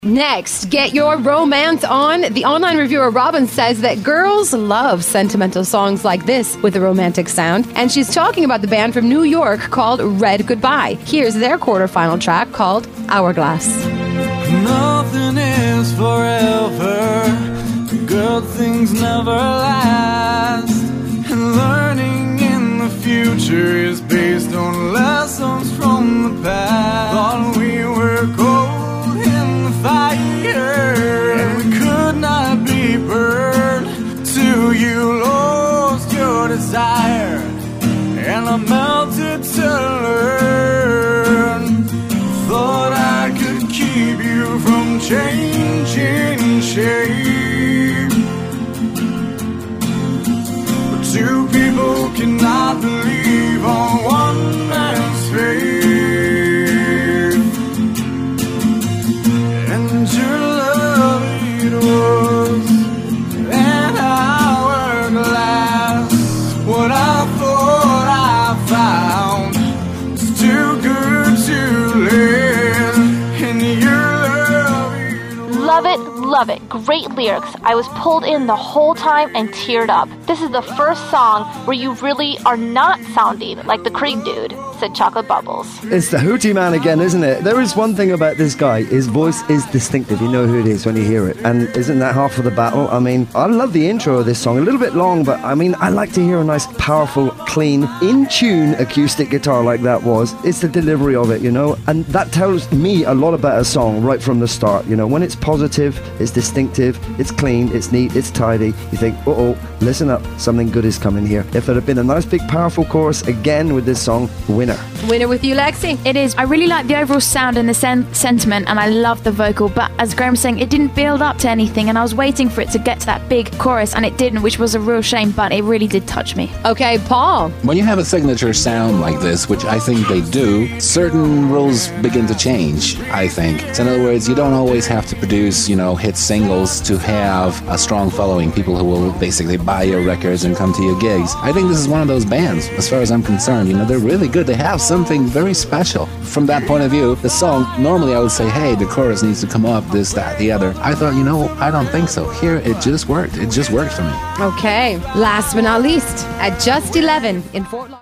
Next, get your romance on. The online reviewer Robin says that girls love sentimental songs like this with a romantic sound, and she's talking about the band from New York called Red Goodbye. Here's their quarterfinal track called Hourglass. Nothing is forever, good things never last, and learning in the future is based on lessons from the past. Thought we were cold in the fire, and we could not be burned till you lost your desire, and I melted to learn. Thought I could keep you from changing shape, but two people cannot believe on one man's faith. And your love, it was an hourglass. What I thought I found was too good to live. And your love, it was... Love it. Great lyrics. I was pulled in the whole time and teared up. This is the first song where you really are not sounding like the Krieg dude, said Chocolate Bubbles. It's the Hootie Man again, isn't it? There is one thing about this guy. His voice is distinctive. You know who it is when you hear it. And isn't that half of the battle? I mean, I love the intro of this song. A little bit long, but I mean, I like to hear a nice, powerful, clean, in-tune acoustic guitar like that was. It's the delivery of it, you know? And that tells me a lot about a song right from the start. You know, when it's positive, it's distinctive, it's clean, it's neat, it's tidy, you think, uh-oh, listen up, something good is coming here. If it had been a nice big powerful chorus again with this song, winner with you, Lexi. It is. I really like the overall sound and the sentiment, and I love the vocal, but as Graham was saying, it didn't build up to anything, and I was waiting for it to get to that big chorus, and it didn't, which was a real shame, but it really did touch me. Okay, Paul. When you have a signature sound like this, which I think they do, certain rules begin to change, I think. So in other words, you don't always have to produce, hit singles to have a strong following, people who will basically buy your records and come to your gigs. I think this is one of those bands, as far as I'm concerned. They're really good. They have something very special. From that point of view, the song, normally I would say, hey, the chorus needs to come up, this, that, the other. I thought, I don't think so. Here, it just worked. It just worked for me. Okay, last but not least, at just 11 in Fort Lauderdale.